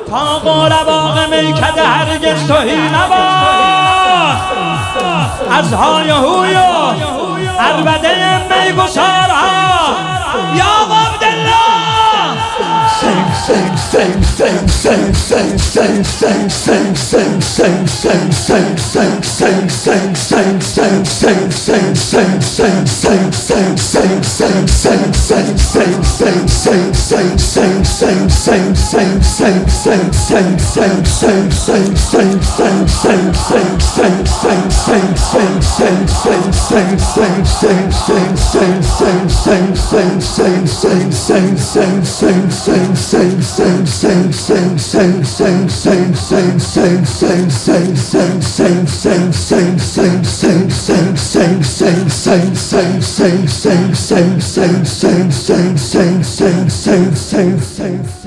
تا باغ میکده هرگز تهی نباد از های هوی و عربده میگسارها یا عبدالله Sing